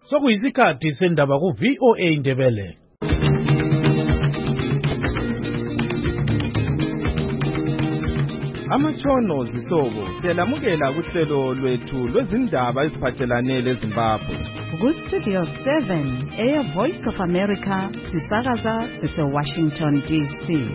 Sokuyisikhathi sendaba ku VOA Indebele. Amatshono zihlobo siyalamukela kuhlelo lwethu lwezindaba eziphathelane leZimbabwe. Ku Studio 7 Voice of America sisakaza sise Washington DC.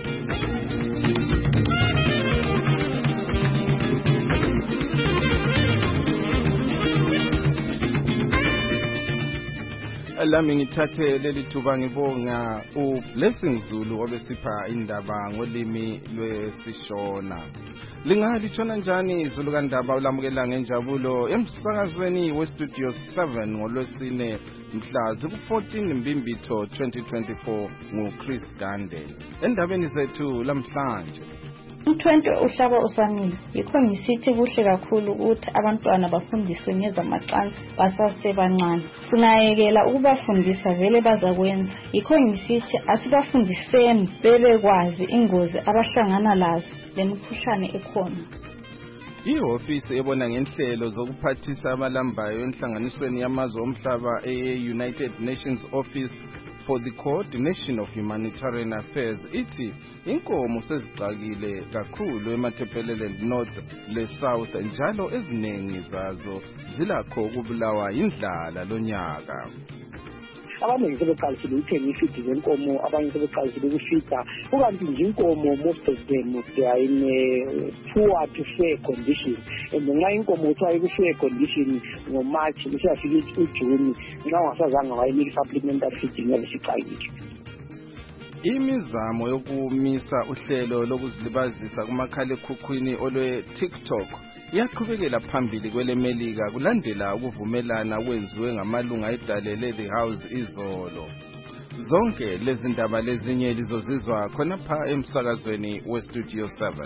Lami ngithathe leli thuba ngibonga uBlessing Zulu obesipha indaba ngolimi lwesishona. Lingalithona njani izulu kandaba ulamukela ngenjabulo emsakazweni weStudio 7 ngolwesine mhla ziku-14 Mbimbitho 2024 nguChris Gande. Endabeni zethu lamhlanje Umthwente uhlaba usamile yikho ngisithi kuhle kakhulu ukuthi abantwana bafundiswe ngezamacansi basasebancane. Singayekela ukubafundisa vele bazakwenza. Yikho ngisithi asibafundiseni bebekwazi ingozi abahlangana lazo lemikhuhlane ekhona. Ihofisi ebona ngenhlelo zokuphathisa abalambayo enhlanganisweni yamazwe omhlaba e-United Nations Office for the Coordination of Humanitarian Affairs ithi inkomo sezicakile kakhulu eMatabeleland North le South njalo eziningi zazo zilakho ukubulawa indlala lonyaka. Abaningi sebeqalisile ukuthenga ifidi zenkomo, abanye sebeqalisile ukufida, ukanti nje inkomo most of them they are in poor to fair condition. And nxa inkomo kuthiwa iku-fair condition ngoMarch isiyafika uJuni nxa ungasazange wayinika supplementary feeding yabe siqalile. Imizamo yokumisa uhlelo lokuzilibazisa kumakhalekhukhwini olwe-TikTok iyaqhubekela phambili kwelemelika kulandela ukuvumelana kwenziwe ngamalunga edale The House izolo. Zonke lezi ndaba lezinye lizozizwa khonapha emsakazweni weStudio 7.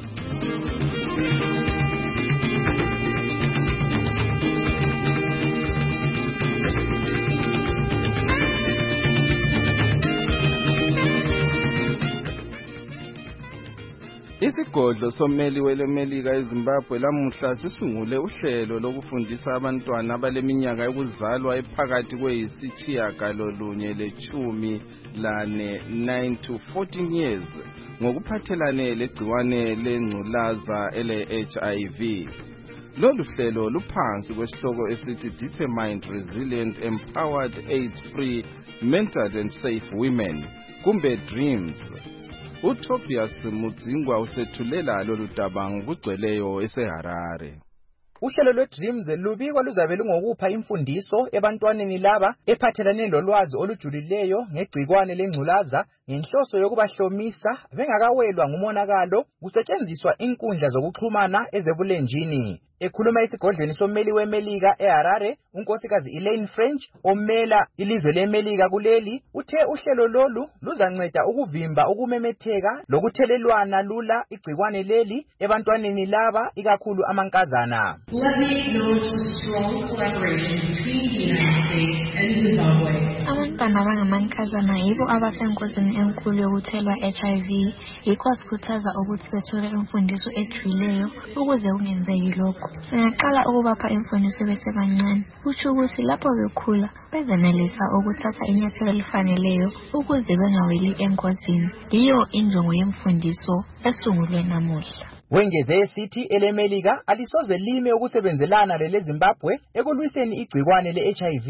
Isigodlo sommeli welemelika eZimbabwe lamuhla sisungule uhlelo lokufundisa abantwana abaleminyaka yokuzalwa ephakathi kweyisitshiyagalolunye le-10 lane 9 to 14 years ngokuphathelane legciwane lengculaza ele-HIV. Lolu hlelo luphansi kwesihloko esithi Determined, Resilient, Empowered, AIDS-Free, Mentored and Safe Women, kumbe DREAMS. uTobias Mudzingwa usethulela lolu daba ngokugcweleyo eseHarare. Uhlelo lweDreams lubikwa luzabe lungokupha imfundiso ebantwaneni laba ephathelane lolwazi olujulileyo ngegcikwane lengculaza ngenhloso yokubahlomisa bengakawelwa ngumonakalo kusetshenziswa inkundla zokuxhumana ezebulenjini. Ekhuluma esigodlweni sommeli wemelika eHarare, unkosikazi Elaine French omela ilizwe lemelika kuleli uthe uhlelo lolu luzanceda ukuvimba ukumemetheka lokuthelelwana lula igcikwane leli ebantwaneni laba ikakhulu amankazana. Let me acknowledge the strong collaboration between the United States and Zimbabwe. Abantwana abangamankazana yibo abasenkosini enkulu yokuthelwa HIV. Yikho sikhuthaza ukuthi bethole imfundiso ejulileyo ukuze kungenzeki lokho. Singaqala ukubapha imfundiso besebancane. Kusho ukuthi lapho bekhula bezenelisa ukuthatha inyathelo elifaneleyo ukuze bengaweli enkosini. Yiyo injongo yemfundiso esungulwe namuhla. Wengeze esithi elemelika alisoze lime ukusebenzelana leZimbabwe ekulwiseni igcikwane le-HIV.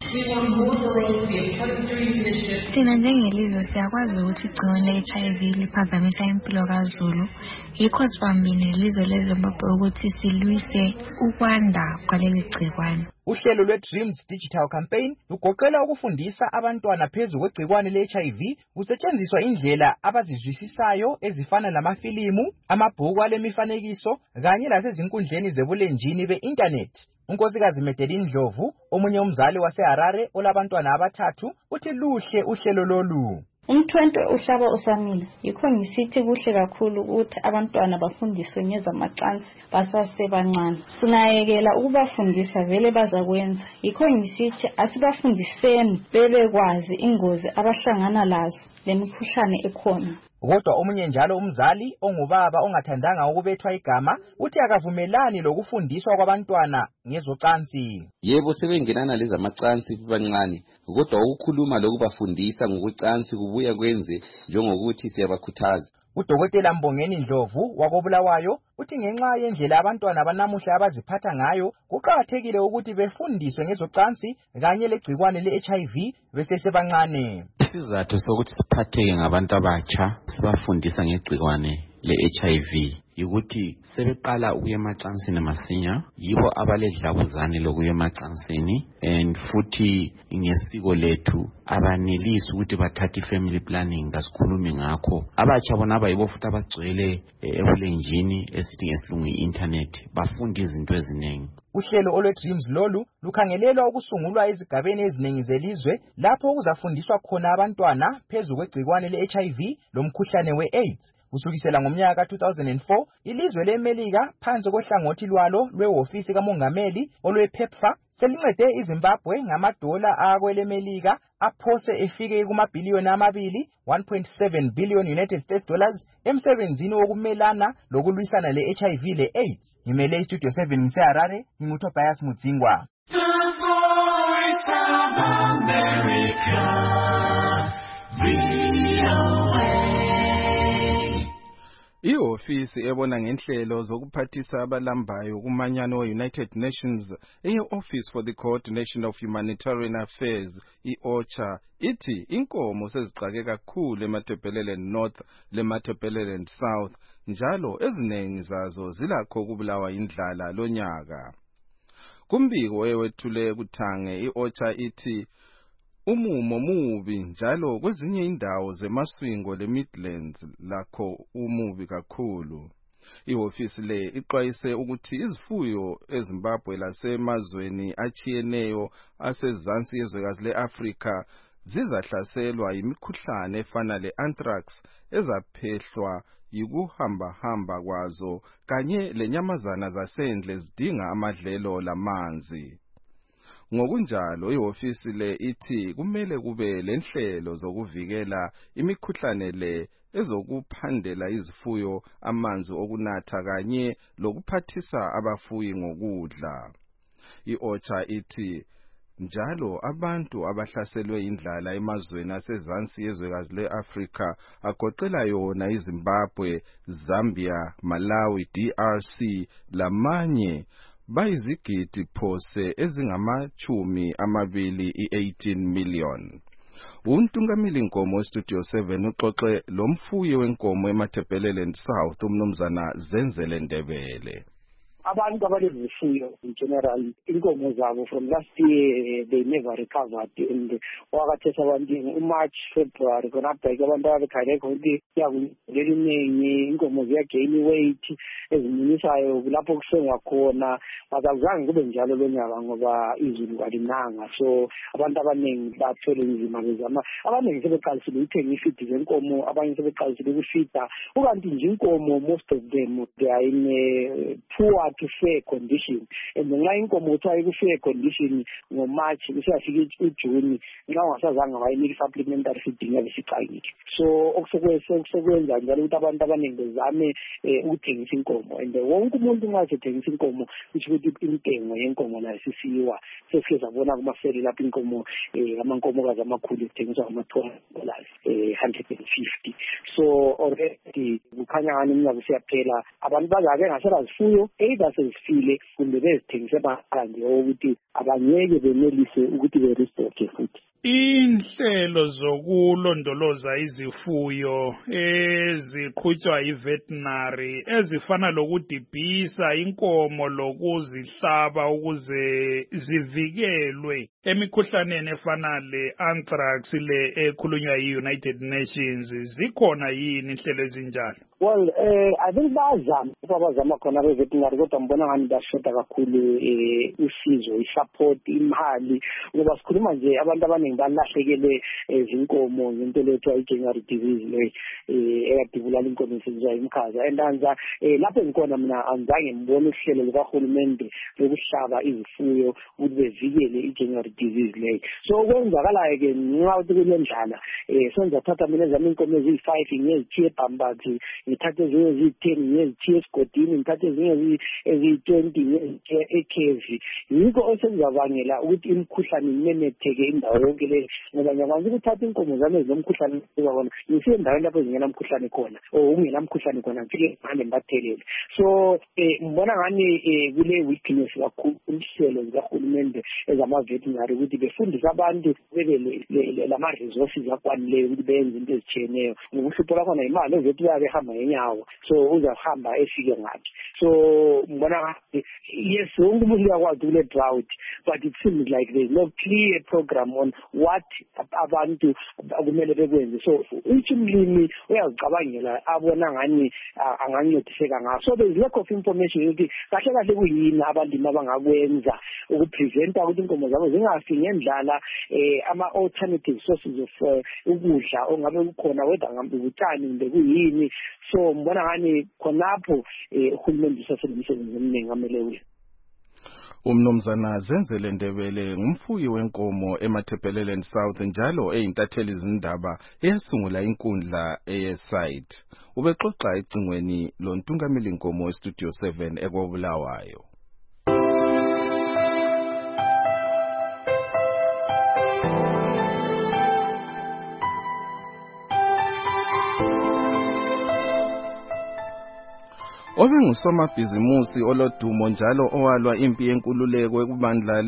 Sina njengelizwe siyakwazi ukuthi igcikwane le-HIV liphazamisa impilo kaZulu. Yikho sibambile nelizwe leZimbabwe ukuthi silwise ukwanda kwaleli gcikwane. Uhlelo lweDreams Digital Campaign lugoqela ukufundisa abantwana phezu kwegcikwane le-HIV kusetshenziswa indlela abazizwisisayo ezifana namafilimu, amabhuku alemifanekiso kanye lasezinkundleni zebulenjini be-internet. Unkosikazi Medeline Ndlovu, omunye umzali waseHarare olabantwana abathathu, uthi luhle uhlelo lolu. Umthwente uhlaba usamile yikho ngisithi kuhle kakhulu ukuthi abantwana bafundiswe ngezamacansi basasebancane. Singayekela ukubafundisa vele bazakwenza. Yikho ngisithi asibafundiseni bebekwazi ingozi abahlangana lazo lemikhuhlane ekhona. Kodwa omunye njalo umzali ongubaba ongathandanga ukubethwa igama uthi akavumelani lokufundiswa kwabantwana ngezocansi. Yebo sebengenana lezi amacansi bancane, kodwa ukukhuluma lokubafundisa ngokucansi kubuya kwenze njengokuthi siyabakhuthaza. Udokotela Mbongeni Ndlovu wakobulawayo uthi ngenxa yendlela abantwana banamuhla abaziphatha ngayo kuqakathekile ukuthi befundiswe ngezocansi kanye legcikwane le-HIV besesebancane. Isizathu sokuthi siphatheke ngabantu abatsha sibafundisa ngegcikwane le-HIV ukuthi sebeqala ukuya emacansini masinya, yibo abaledlabuzane lokuya emacansini, and futhi ngesiko lethu abanelisi ukuthi bathathe family planning kasikhulumi ngakho. Abatsha bona abayibo futhi abagcwele ebulenjini esithi ngesilungu i-internet bafunda izinto eziningi. Uhlelo olwe-Dreams lolu lukhangelelwa ukusungulwa ezigabeni eziningi zelizwe lapho kuzafundiswa khona abantwana phezu kwegcikwane le-HIV lomkhuhlane we-AIDS. Kusukisela ngomnyaka ka-2004 ilizwe leMelika phansi kohlangothi lwalo lwehhovisi kamongameli olwe-PEPFAR selincede iZimbabwe ngamadola akwelemelika aphose efike kumabhiliyoni amabili 1.7 billion United States dollars emsebenzini wokumelana lokulwisana le-HIV le-AIDS. Ngimele iStudio 7 ngiseHarare, nginguTobias Mudzingwa. Ihofisi ebona ngenhlelo zokuphathisa abalambayo kumanyano we-United Nations eye-Office for the Coordination of Humanitarian Affairs, i-OCHA, ithi inkomo sezixake kakhulu eMatabeleland North leMatabeleland South, njalo eziningi zazo zilakho ukubulawa indlala lonyaka. Kumbiko ewethule kuthange, i-OCHA ithi umumo mubi njalo kwezinye indawo zemaswingo le-Midlands lakho umubi kakhulu. Ihofisi le ixwayise ukuthi izifuyo eZimbabwe lasemazweni achiyeneyo asezansi yezwekazi le-Afrika zizahlaselwa yimikhuhlane efana le-anthrax ezaphehlwa yikuhamba kwazo kanye lenyamazana zasendle zidinga amadlelo lamanzi. Ngokunjalo ihofisi le ithi kumele kube lenhlelo zokuvikela imikhuhlane le ezokuphandela izifuyo amanzi okunatha kanye lokuphathisa abafuyi ngokudla. I-OCHA ithi njalo abantu abahlaselwe indlala emazweni asezansi yezwekazi le-Afrika agoqela yona iZimbabwe, Zambia, Malawi, DRC lamanye bayizigidi phose ezingama-18 million. Untungameli nkomo weStudio 7 uxoxe lomfuyi wenkomo eMatabeleland South umnumzana Zenzele Ndebele. Abantu abalezifuyo in general inkomo zabo from last year they never recovered, and wakathetha abantu March February konabheka abantu ababekhale ukuthi yakuleliningi inkomo ziyagain weight ezimunisayo lapho kusengwa khona, bazange kube njalo lonyaka ngoba izulu alinanga, so abantu abaningi bathole inzima bezama. Abaningi sebeqalisile ukuthenga ifidi zenkomo, abanye sebeqalisile ukufida, ukanti nje inkomo most of them they are in poor to fair condition, and nxa inkomo uthayi ku fair condition ngoMarch kusiyafika uJune nxa ungasazange wayinika supplementary feeding yabesiqayile. So okusekwenza njalo ukuthi abantu abaningi bezame ukuthengisa inkomo, and wonke umuntu nxa sethengisa inkomo kusho ukuthi intengo yenkomo nayo sisiwa. Sesike sabona kumaseli lapho inkomo amankomokazi amakhulu ethengiswa ngama-$200, 150. So already kukhanya ngani umnyaka usiyaphela, abantu bazake ngasela zifuyo either sezifile kumbe bezithengise baqanje ukuthi abanyeke benelise ukuthi berestocke futhi. Inhlelo zokulondoloza izifuyo eziqhutshwa yi-veterinary ezifana lokudibhisa inkomo lokuzihlaba ukuze zivikelwe emikhuhlaneni efana le-anthrax le ekhulunywa yi-United Nations, zikhona yini inhlelo ezinjalo? Well, I think bazama khona be-veterinary kodwa mbona ngani bashoda kakhulu usizo, i-support, imali, ngoba sikhuluma nje abantu abaningi balahlekele izinkomo ngento lethu i-January disease le eyadibulala inkomo esizwa imkhaza endanza lapho ngikona mina angizange ngibone uhlelo lukahulumende lokuhlaba izifuyo ukuthi bevikele i-January disease le. So kwenzakalayo ke nxa ukuthi kulendlala senza thatha mina zami inkomo eziyi-5 ngiyezithiye ebhambathi, ngithathe ezinye eziyi-10 ngiyezithiye esigodini, ngithathe ezinye eziyi-20 ngiyezithiye ekhevi. Yikho osenzabangela ukuthi imikhuhlane imemetheke indawo yonke le, ngoba ngiyakwazi ukuthatha inkomo zami ezinomkhuhlane khona ngifike endaweni lapho zingenamkhuhlane khona ungenamkhuhlane khona ngifike ngihande ngibathelele. So ngibona ngani kule weakness kakhulu uhlelo zikahulumende ezama-veterinary ukuthi befundise abantu bebe lama-resources akwanileyo ukuthi benze into ezitshiyeneyo. Ngokuhlupho lakhona imali eveterinary ehamba ngenyawo, so uzahamba efike ngathi. So ngibona ngathi yes, wonke umuntu uyakwazi kule drought, but it seems like there's no clear program on what abantu kumele bekwenze. So each umlimi uyazicabangela abona ngani angancediseka ngaso. So there's lack of information ukuthi kahle kahle kuyini abalimi abangakwenza ukupreventa ukuthi inkomo zabo zingafi ngendlala, ama-alternative sources of ukudla ongabe kukhona whether ngambe utshani kumbe kuyini. So mbona ngani khonapho uhulumende usasebenzisemsebenzi eminingi amele uye. Umnumzana Zenzele Ndebele ngumfuyi wenkomo eMatabeleland South njalo eyintatheli izindaba eyasungula inkundla eyesite. Ubexoxa ecingweni lontungameli inkomo eStudio 7 eKobulawayo. Obengusomabhizimusi olodumo njalo owalwa impi yenkululeko ekubandla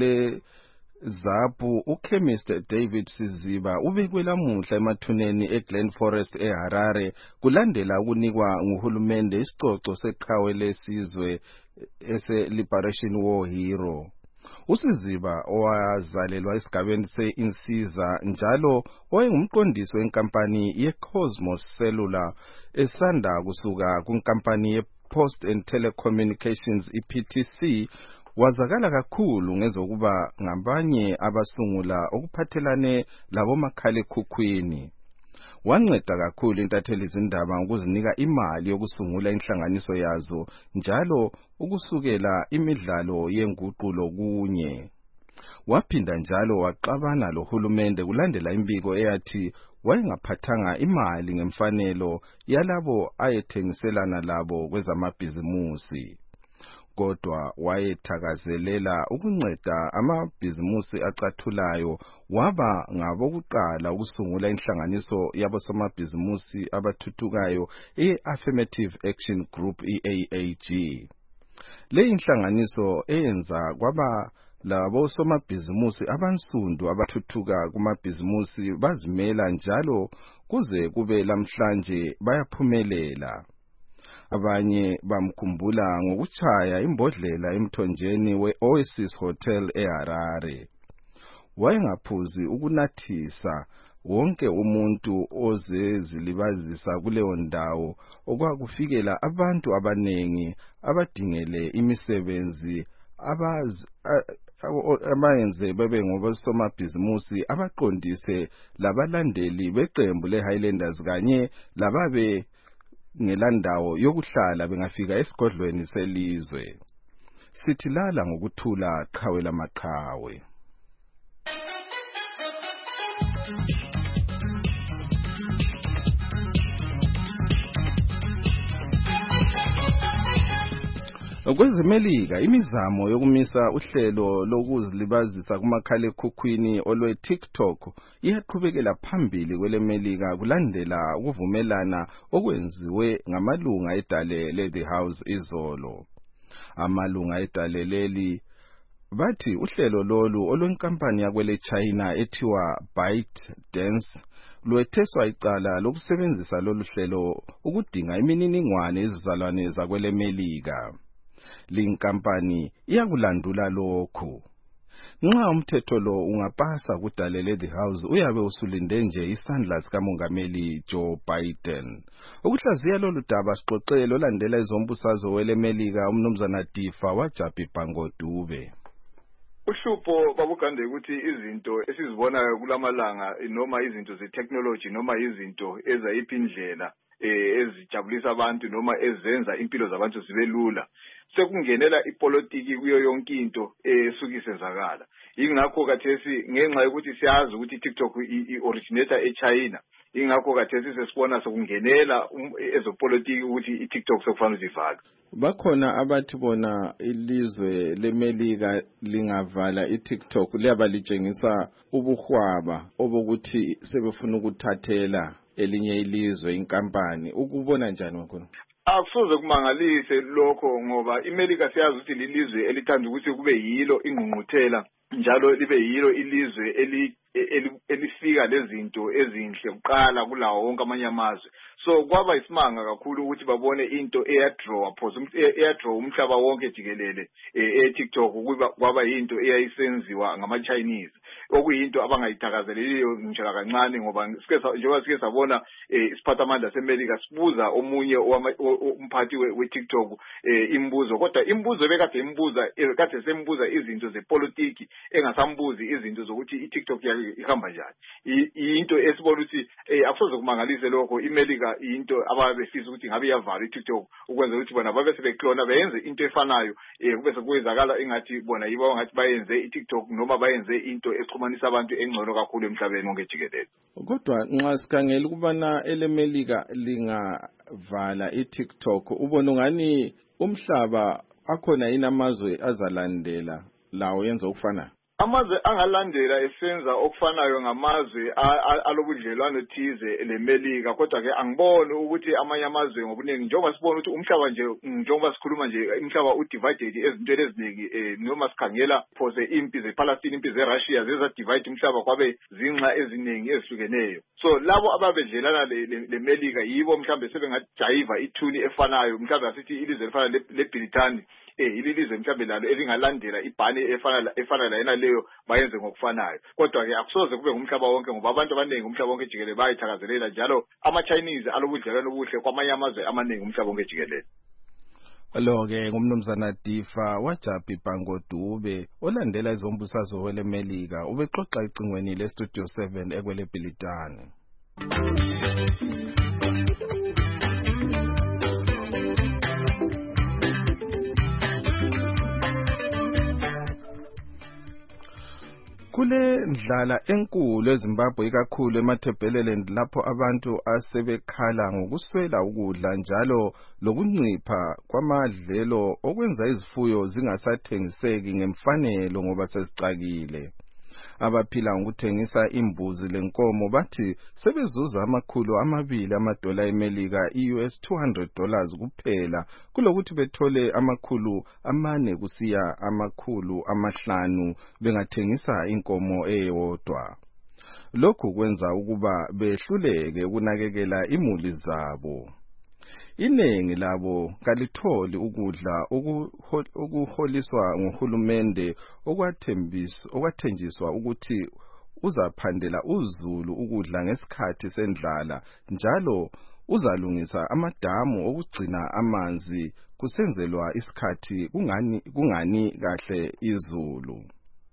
leZAPU, uChemist David Siziba ubekwe lamuhla emathuneni eGlen Forest eHarare kulandela ukunikwa nguhulumende isicoco seqhawe lesizwe ese-Liberation War Hero. uSiziba owazalelwa esigabeni se-Insiza njalo owayengumqondisi wenkampani ye-Cosmos Cellular esanda kusuka kunkampani ye-Post and Telecommunications i-PTC, wazakala kakhulu ngezokuba ngabanye abasungula okuphathelane labomakhalekhukhwini. Wanceda kakhulu intatheli izindaba ngokuzinika imali yokusungula inhlanganiso yazo njalo ukusukela imidlalo yenguqulo kunye. Waphinda njalo waxabana lohulumende kulandela imbiko eyathi wayengaphathanga imali ngemfanelo yalabo ayethengiselana labo kwezamabhizimusi. Kodwa wayethakazelela ukunceda amabhizimusi acathulayo, waba ngabokuqala ukusungula inhlanganiso yabosomabhizimusi abathuthukayo i-Affirmative Action Group i-AAG. Le inhlanganiso eyenza kwaba labo somabhizimusi abansundu abathuthuka kumabhizimusi bazimela njalo kuze kube lamhlanje bayaphumelela. Abanye bamkhumbula ngokuchaya imbodlela emthonjeni we-Oasis Hotel eHarare. Wayengaphuzi ukunathisa wonke umuntu ozezilibazisa kuleyo ndawo, okwakufikela abantu abanengi abadingele imisebenzi abayenze bebe ngobosomabhizimusi abaqondise labalandeli beqembu le-Highlanders kanye lababe ngelandawo yokuhlala bengafika esigodlweni selizwe. Sithi lala ngokuthula qhawe lamaqhawe. Kwezemelika imizamo yokumisa uhlelo lokuzilibazisa kumakhalekhukhwini olwe-TikTok iyaqhubekela phambili kwelemelika kulandela ukuvumelana okwenziwe ngamalunga edale le-The House izolo. Amalunga edale leli bathi uhlelo lolu olwenkampani yakwele China ethiwa ByteDance lwetheswa icala lokusebenzisa lolu hlelo ukudinga imininingwane ezizalwane zakwelemelika. Linkampani iyakulandula lokhu. Nxa umthetho lo ungapasa kudalele the House uyabe usulinde nje isandla sikamongameli Joe Biden. Ukuhlaziya lolu daba sixoxele olandela izombusazwe welemelika umnumzana Difa waJabi Bhango Dube. Uhlupho babugande ukuthi izinto esizibonayo kulamalanga noma izinto ze-technology noma izinto ezayiphi indlela ezijabulisa abantu noma ezenza impilo zabantu zibe lula sekungenela ipolitiki kuyo yonke into esukisenzakala. Ingakho kathesi ngenxa yokuthi siyazi ukuthi TikTok i-originator eChina, ingakho kathesi sesibona sokungenela ezopolitiki ukuthi iTikTok sekufanele ivalwe. Bakhona abathi bona ilizwe lemelika lingavala iTikTok liyaba litshengisa ubuhwaba obokuthi sebefuna ukuthathela elinye ilizwe inkampani. Ukubona njani wakhona? Akusoze kumangalise lokho ngoba iMelika siyazi ukuthi lilizwe elithanda ukuthi kube yilo ingqungquthela njalo libe yilo ilizwe elifika lezinto ezinhle kuqala kulawo wonke amanye amazwe. So kwaba isimanga kakhulu ukuthi babone into eyadraw umhlaba wonke jikelele eTikTok kwaba yinto eyayisenziwa ngama-Chinese okuyinto abangayithakazeleliyo nje kancane ngoba njengoba sike sabona isiphathamandla seMelika sibuza omunye umphathi weTikTok imbuzo, kodwa imbuzo kade sembuza izinto zepolitiki engasambuzi izinto zokuthi iTikTok ihamba njani. Into esibona ukuthi akusoze kumangalise lokho iMelika into ababefisa ukuthi ngabe iyavala iTikTok ukwenza ukuthi bona babe sebeklona beyenze into efanayo kube sekuyezakala ingathi bona yibo ngathi bayenze iTikTok noma bayenze into exhumanisa abantu engcono kakhulu emhlabeni wonke jikelele. Kodwa nxa sikhangela ukubana elemelika lingavala iTikTok ubona ngani umhlaba akhona yini amazwe azalandela lawo yenza ukufana? Amazwe angalandela esenza okufanayo ngamazwe alobudlelwano thize leMelika, kodwa ke angiboni ukuthi amanye amazwe ngobuningi njengoba sibona ukuthi umhlaba nje njengoba sikhuluma nje umhlaba udivided ezintweni eziningi noma sikhangela phose impi zePalestine impi zeRussia zeza divide umhlaba kwabe zinxa eziningi ezihlukeneyo. So labo ababedlelana leMelika yibo mhlambe sebengajayiva ithuni efanayo mhlambe asithi ilizwe lefana leBritani ilizwe mhlambe lalo elingalandela ibhani efana la yena leyo bayenze ngokufanayo. Kodwa ke akusoze kube ngumhlaba wonke ngoba abantu abaningi umhlaba wonke jikelele bayithakazelela njalo ama-Chinese alobudlelwano obuhle kwamanye amazwe amaningi umhlaba wonke jikelele. Lo-ke ngumnumzana Difa waJabi Bhango Dube olandela izombusazwe welemelika ubexoxa icingweni leStudio 7 ekweleBhilitane. Kule ndlala enkulu eZimbabwe ikakhulu eMatabeleland lapho abantu asebekhala ngokuswela ukudla njalo lokuncipha kwamadlelo okwenza izifuyo zingasathengiseki ngemfanelo ngoba sezicakile. Abaphila ngokuthengisa imbuzi lenkomo bathi sebezuza $200 eMelika US $200 kuphela kulokuthi bethole $400 kusiya $500 bengathengisa inkomo eyodwa. Lokhu kwenza ukuba behluleke ukunakekela imuli zabo. Iningi labo kalitholi ukudla okuholiswa nguhulumende okwathenjiswa ukuthi uzaphandela uzulu ukudla ngesikhathi sendlala njalo uzalungisa amadamu okugcina amanzi kusenzelwa isikhathi kungani kahle izulu.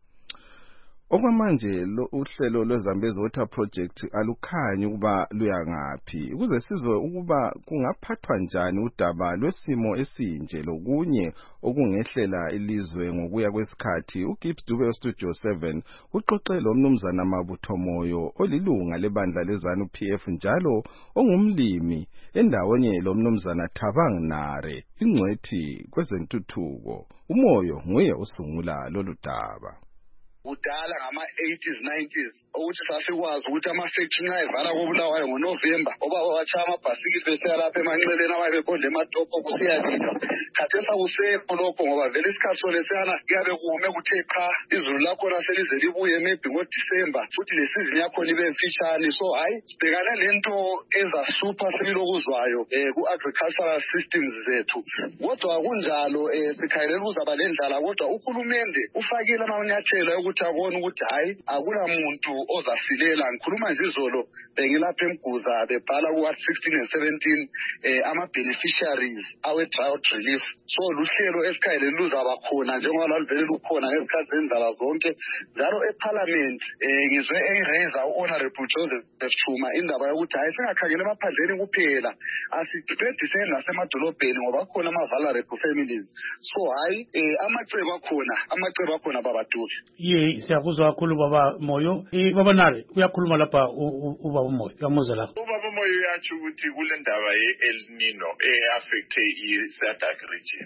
Okwamanje uhlelo lweZambezi Water Project alukhanyi ukuba luya ngaphi ukuze sizwe ukuba kungaphathwa njani udaba lwesimo esinje lokunye okungehlela ilizwe ngokuya kwesikhathi. uGibbs Dube weStudio 7 uxoxe lomnumzana Mabutho Moyo olilunga lebandla leZANU-PF njalo ongumlimi endaweni lomnumzana Thabang Nare ingcwethi kwezentuthuko. Umoyo nguye usungula lolu daba. Kudala ngama-80s 90s ukuthi sasikwazi ukuthi ama-factory nxa evala koBulawayo ngoNovember obaba batshaya amabhasikili besiya lapha emanxeleni ababebodla ematopo kusiyalisa. Khathesi akusekho lokho ngoba vele isikhathi solesiyana kuyabe kume kuthe qha izulu lakhona selize libuye maybe ngoDisemba futhi lesizini yakhona ibe mfitshane. So hayi sibhekane lento ezasupha silokuzwayo ku-agricultural systems zethu. Kodwa kunjalo sikhayelele ukuzaba lendlala kodwa uhulumende ufakile amanyathelo ukuthi abone ukuthi hayi akulamuntu ozasilela. Ngikhuluma nje izolo bengilapha eMguza bebhala ku 16 and 17 ama-beneficiaries awe-drought relief. So luhlelo esikhayele luzaba khona njengoba laluvele lukhona ngezikhathi zendlala zonke. Njalo eParliament ngizwe eyiraise u-Honorable Joseph Chuma indaba yokuthi hayi singakhangela emaphandleni kuphela, asiqedise nasemadolobheni ngoba khona ama-vulnerable families. So hayi amacebo akhona baba Duli. Siyakuzwa kakhulu baba Moyo. Baba Nare uyakhuluma lapha ubaba Moyo, uyamuzwa lapha. Ubaba Moyo uyatsho ukuthi kule ndaba ye-El Nino affecte i-SADC region.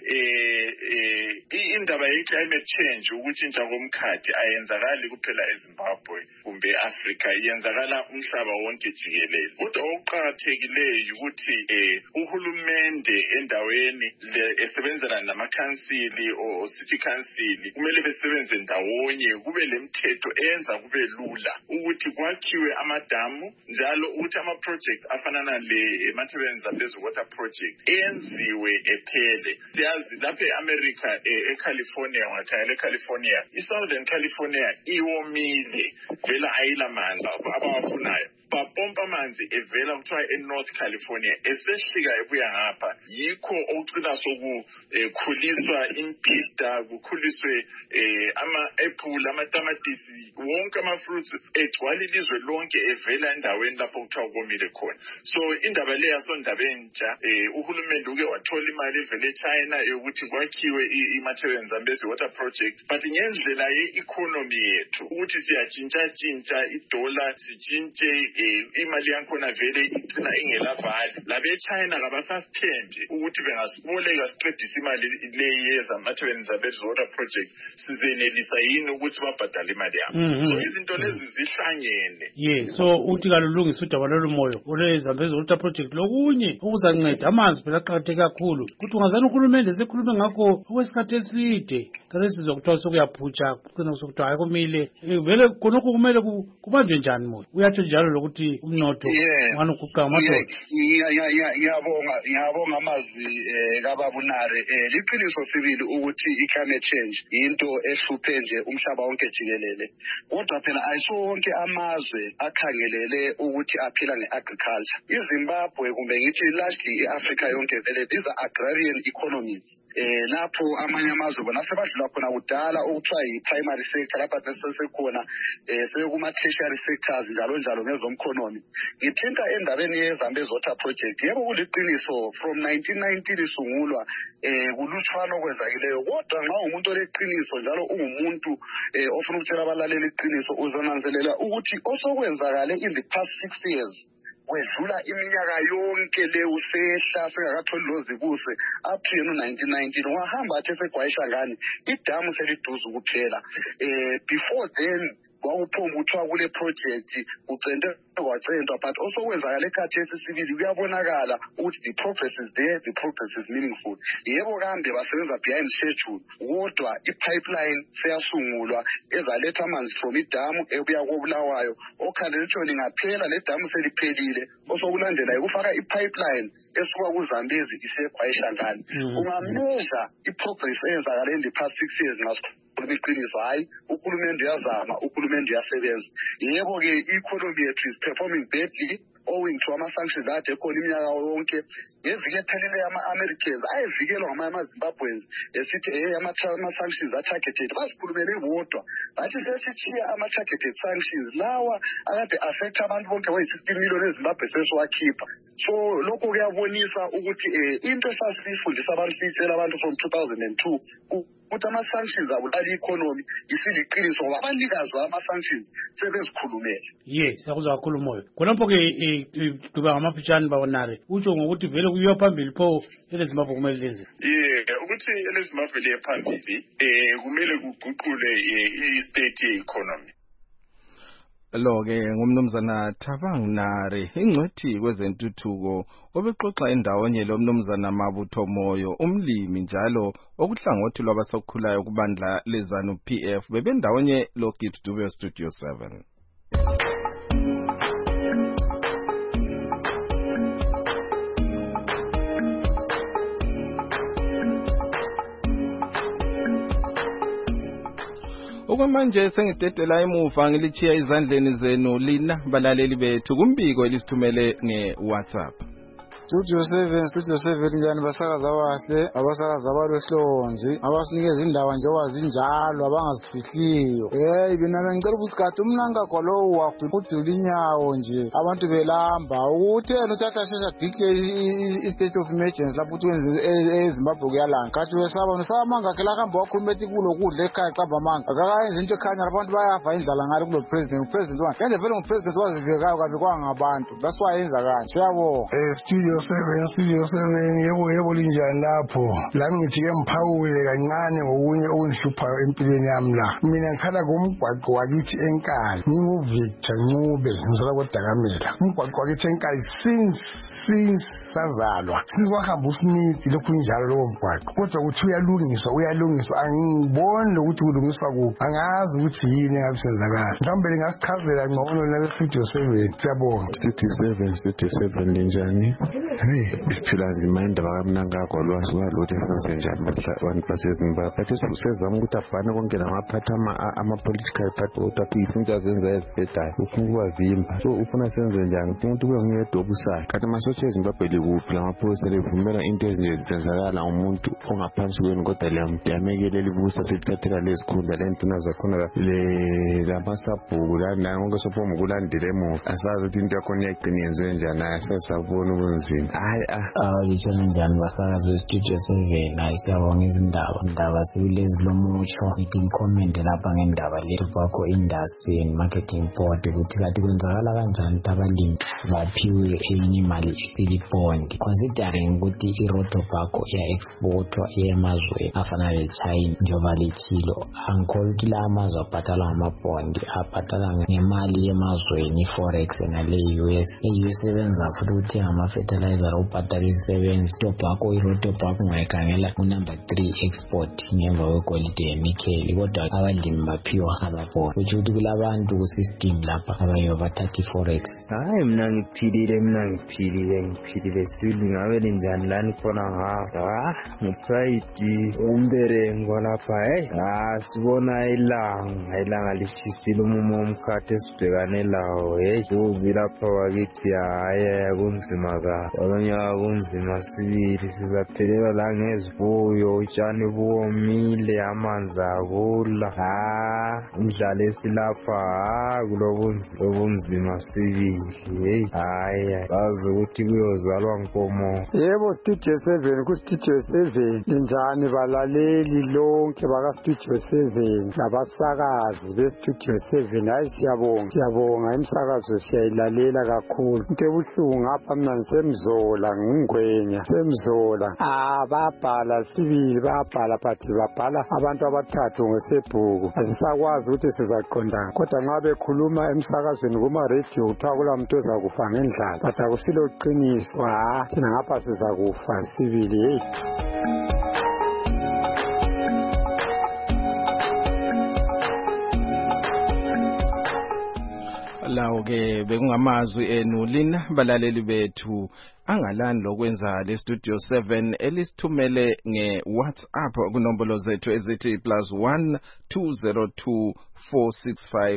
Indaba ye-climate change ukutshintsha komkhathi ayenzakali kuphela eZimbabwe kumbe eAfrika, iyenzakala umhlaba wonke jikelele. Kodwa okuqakathekileyo ukuthi uhulumende endaweni esebenzela namakhansili o city council kumele besebenze ndawonye, kube lemthetho eyenza kube lula ukuthi kwakhiwe amadamu, njalo ukuthi ama-project afanana le-Matabeleland Zambezi Water Project enziwe ephele. Siyazi lapha e-America eCalifornia, ngakhaya eCalifornia, i-Southern California iwomile vela ayilamandla abawafunayo. Bapompa amanzi evela kuthiwa eNorth California esehlika ebuya ngapha, yikho okucina sokukhuliswa imbhida, kukhuliswe ama-apple, amatamatisi, wonke ama-fruits egcwala ilizwe lonke evela endaweni lapho kuthiwa komile khona. So indaba le yasondaba entsha, uhulumende uke wathola imali evele eChina yokuthi kwakhiwe i-Matabeleland Zambezi Water Project, but ngendlela ye-economy yethu ukuthi siyatshintsha idola, sitshintshe imali yakhona vele igcina ingelavali. Labe China kabasasithembi ukuthi bengasiboleka siqedise imali le yeZaMatabeleland Zambezi Water Project, sizenelisa yini ukuthi babhadale imali yabo. So izinto lezi zihlangene. So uthi kalulungisa udaba lolumoyo ole Zambezi Water Project lokunye okuzanceda amanzi phela aqhatheke kakhulu. Kuthi ungazana uhulumende sekhulume ngakho okwesikhathi eside, kale sizwa kuthiwa sokuyaphutsha kucina sokuthiwa hayi kumile vele khonokho kumele kubanjwe njani moyo. Uyatsho njalo lokuthi umnotho wanukuqa amadoda. Ngiyabonga amazwi kababa Nare. Liqiniso sibili ukuthi i-climate change into ehluphe nje umhlaba wonke jikelele. Kodwa phela ayisonke amazwe akhangelele ukuthi aphila nge-agriculture. iZimbabwe kumbe ngithi largely i-Africa yonke vele these are agrarian economies. Lapho amanye amazwe bona sebadlula khona kudala okuthiwa yi-primary sector, lapha sesekhona sekuma-tertiary sectors njalo ngezomkhonomi. Ngithinta endabeni yeZambezi Water Project, yebo kuliqiniso from 1990 lisungulwa kulutshwana okwenzakileyo, kodwa nxa umuntu oleqiniso njalo ungumuntu ofuna ukutshela abalaleli iqiniso, uzonanzelela ukuthi osokwenzakale in the past 6 years wedlula iminyaka yonke le usehla sengakatholi lozibuse up to 1919 wahamba athi segwayisha ngani idamu seliduze ukuphela. Before then kwakuphomba kuthiwa kule project kwacentwa, but also kwenzakala ekhathi esisibili kuyabonakala ukuthi the progress is there, the progress is meaningful. Yebo kambe basebenza behind schedule, kodwa i-pipeline seyasungulwa ezaletha amanzi from idamu ebuya koBulawayo. Okhandela itshoni ngaphela le damu seliphelile, osokulandela ukufaka i-pipeline esuka kuZambezi isegwayisha ngani. Ungameasure i-progress eyenzakala in the past 6 years ngaso iqiniso hayi uhulumende uyazama, uhulumende uyasebenza. Yebo ke i-economy yethu is performing badly owing to ama-sanctions ade ekhona iminyaka yonke. Ngeviki ephelele ama-Americans ayevikelwa ngama-Zimbabweans esithi ama-sanctions are-targeted, bazikhulumele bodwa bathi sesitshiya ama-targeted sanctions lawa akade affect abantu bonke bayi-16 million eZimbabwe sesiwakhipha. So lokho kuyabonisa ukuthi into esasifundisa abantu siyitshela abantu from 2002 ukuthi ama-sanctions abulala i-economy isiliqiniso ngoba abanikazi bama-sanctions sebezikhulumele. Siyakuzwa kakhulu moyo. Khonapho-ke duba ngamafitshane babonare utsho ngokuthi vele kuyiwa phambili pho eleZimbabwe kumele lenze. Ukuthi eleZimbabwe liye phambili kumele kuguqule i-state ye-economy. Lo-ke ngumnumzana Thabang Nare, ingcwethi kwezentuthuko obexoxa endawonye lo mnumzana Mabutho Moyo, umlimi njalo okuhlangothi lwabasakhulayo kubandla leZANU PF, bebendawonye lo Gibbs Dube Studio 7. Okwamanje sengidedela emuva ngilichiya izandleni zenu lina balaleli bethu kumbiko elisithumele ngeWhatsApp. Studio 7 njani basakaza abahle abasakaza abalwehlonzi abasinikeza indaba njengoba zinjalo abangazifihliyo mina ngicela ukuthi kade umnanga kwalowo wakhudula inyawo nje abantu belamba uthena uthatha shesha declare state of emergency lapho uthi wenze eZimbabwe kuyalanga kade wesaba nosamanga ke la hamba wakhuluma ethi kulo kudla ekhaya qamba manga akayenza into ekhanya abantu bayafa indlala ngalo kulo president wakhe kanti vele ngupresident wazivekayo kabi kwangabantu that's why yenza kanje siyabonga Studio 7 yebo linjani lapho lami ngithi ke mphawule kancane ngokunye okungihluphayo empilweni yami la mina ngikhala ngomgwaqo wakithi enkali nginguVictor Ncube ngizala koDakamela umgwaqo wakithi enkali since sazalwa sikwahamba uSmith lokhu njalo lowo mgwaqo kodwa ukuthi uyalungiswa angiboni ukuthi kulungiswa kuphi angazi ukuthi yini engabisenzakala mhlawumbe ngasichazela ngcono la Studio 7 siyabonga Studio 7 linjani isiphila nzima indaba kamnanga kwalwazi walutho esenzenjani abantu baseZimbabwe bathi sezama ukuthi abhane konke lamaphathi ama-political party kodwa izinto azenza ezibhedayo ufuna ukubavimba so ufuna senze njani ufuna ukuthi kube nguyedwa obusayo kanti amasotsha eZimbabwe likuphi lamaphoyisa livumela into ezinye zisenzakala umuntu ongaphansi kwenu kodwa liyamekelela ibusa selithathela lezikhundla lentuna zakhona lamasabhuku lana konke sophoma ukulandela emuva asazi ukuthi into yakhona iyagcina yenziwe njani asesabona ubunzima litshela njani basakazi weStudio 7 siyabonga izindaba sikulezi lomutsho ngithi ngicommente lapha ngendaba lethu bakho industry and marketing board ukuthi kade kwenzakala kanjani ukuthi abalimi baphiwe enye imali esili-bond considering ukuthi i-rotobacco iya-exportwa emazweni afana le-China njengoba lethilo angikholwa ukuthi la amazwe abhatala ngamabhondi abhatala ngemali yemazweni i-forex nale-US i-US sebenza futhi ukuthenga ama-fertilizer ubhatala izisebenzi tobacco i-rotobacco ungayikhangela unumber 3 export ngemva kwegolide yenikeli kodwa abalimi baphiwa amabhondi kutho ukuthi kulabantu kusystem lapha abayo bathatha i-forex hayi mina ngiphilile sibili ngabe linjani lani khona ngaho ngipride umberengo lapha sibona ilanga lishisile umumo omkhathi esibhekane lawo ubi lapha wakithi kunzima kunzima sibili sizaphelelwa la ngezifuyo utshani buwomile amanzi akula indlala esilapha kulobunzima sibili sazi ukuthi kuyozalwa nkomo yebo Studio 7 kuStudio 7 linjani balaleli lonke bakaStudio 7 nabasakazi beStudio 7 hayi siyabonga imsakazo siyayilalela kakhulu into ebuhlungu ngapha mina ngisemzola ngingwenya semzola babhala sibili babhala but babhala abantu abathathu ngesebhuku asisakwazi ukuthi sizaqondana kodwa nxa bekhuluma emsakazweni kuma-radio kuthiwa kulamuntu ozakufa ngendlala but akusilo qiniso thina ngapha sizakufa sibili lawo ke bekungamazwi enu lina balaleli bethu angalani lokwenza le Studio 7 elisithumele ngeWhatsApp kunombolo zethu ezithi +1 202 465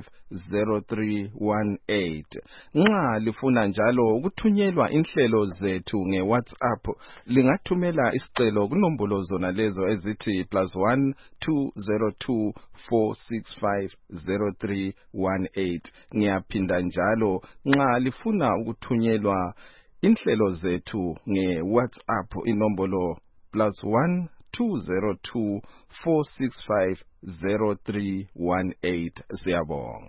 0318 nxa lifuna njalo ukuthunyelwa inhlelo zethu ngeWhatsApp lingathumela isicelo kunombolo zona lezo ezithi +1 202 465 0318 ngiyaphinda njalo nxa lifuna ukuthunyelwa inhlelo zethu ngeWhatsApp inombolo +1 202 465 0318 siyabonga.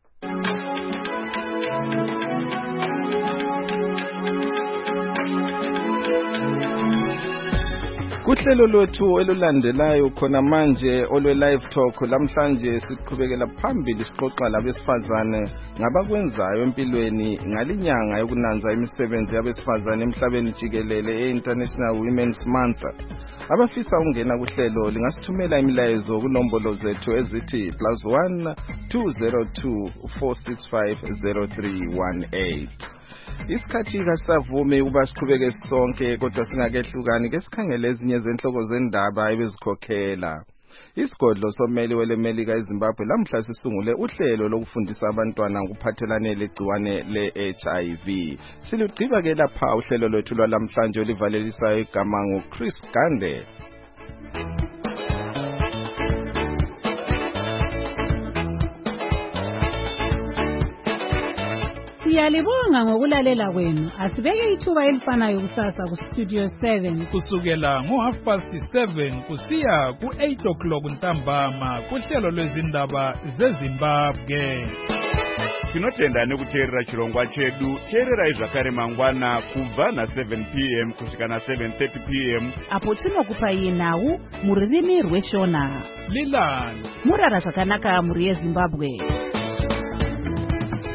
Kuhlelo lwethu elulandelayo khona manje olwe live talk lamhlanje siqhubekela phambili sixoxa labesifazane ngabakwenzayo empilweni ngalinyanga yokunanza imisebenzi yabesifazane emhlabeni jikelele e-International Women's Month. Abafisa ungena kuhlelo lingasithumela imilayezo kunombolo zethu ezithi +1 202 465 0318. Isikhathi kasavumi ukuba siqhubeke sonke kodwa singakehlukani ke sikhangele ezinye zenhloko zendaba ebezikhokhela. Isigodlo sommeli welemelika eZimbabwe lamhla sisungule uhlelo lokufundisa abantwana ngokuphathelane legciwane le-HIV. Silugqiba ke lapha uhlelo lwethu lwalamhlanje olivalelisayo igama nguChris Gande. Siyalibonga ngokulalela kwenu. Asibeke ithuba elifanayo kusasa kuStudio 7 kusukela ngo7:30 kusiya ku8 ntambama kuhlelo lwezindaba zeZimbabwe. Tinotenda nekuteerera chirongwa chedu. Teererai zvakare mangwana kubva na7 p.m. kusvika na7:30 p.m. apo tinokupai nhau mururimi rweShona. Lilani murara zvakanaka muri yeZimbabwe.